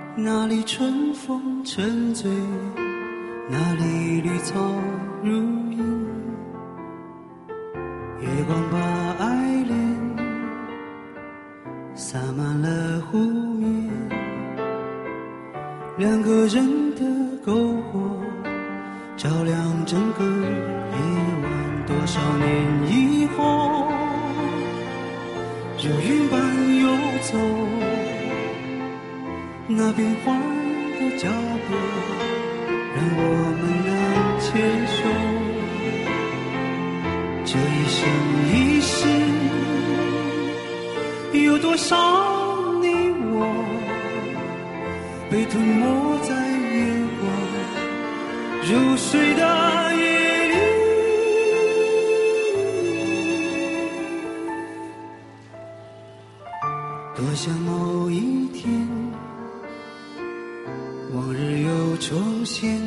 那里春风沉醉，那里绿草如茵，月光把爱恋洒满了湖面，两个人的篝火照亮整个夜晚。多少年以后，如云般游走，那变幻的脚步让我们难牵手。这一生一世，有多少你我被吞没在月光如水的夜里。多想某一天，往日又重现，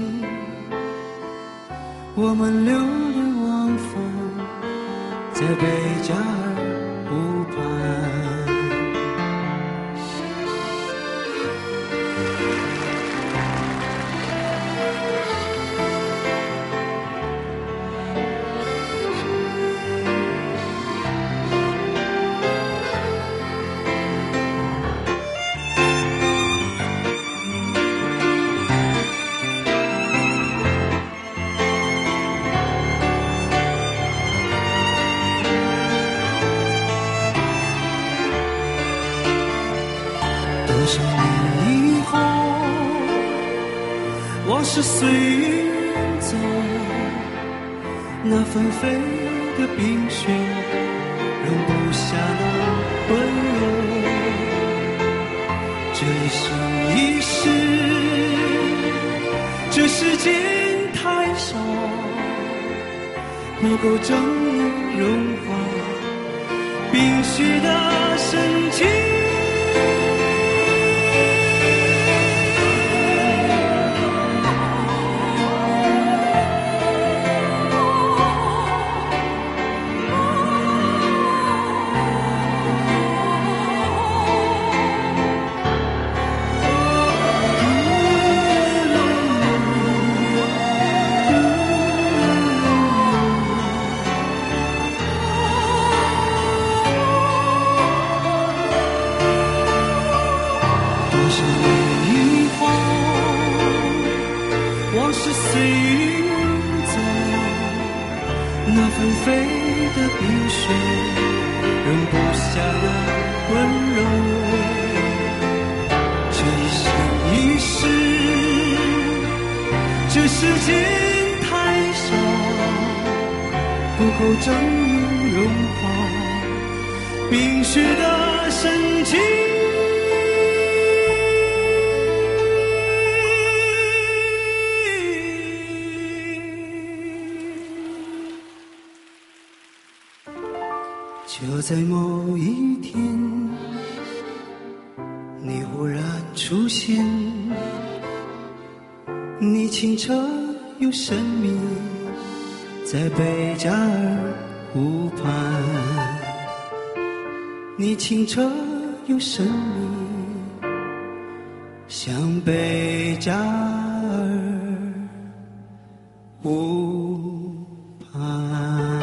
我们流连忘返在贝加尔湖畔。多少年以后，往事随云走，那纷飞的冰雪容不下那温柔。这一生一世，这时间太少，不够证明融化冰雪的深情。随云走，那纷飞的冰雪容不下那温柔。这一生一世，这时间太少，不够证明融化冰雪的深情。就在某一天，你忽然出现，你清澈又神秘，在贝加尔湖畔。你清澈又神秘，像贝加尔湖畔。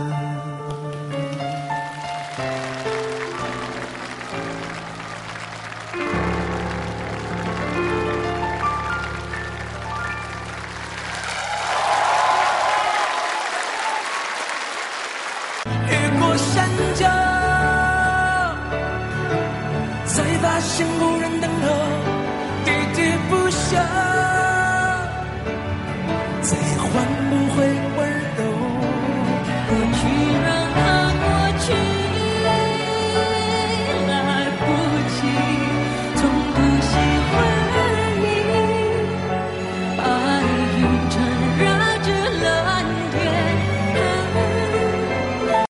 山脚，才发现无人等候，喋喋不休，再换不回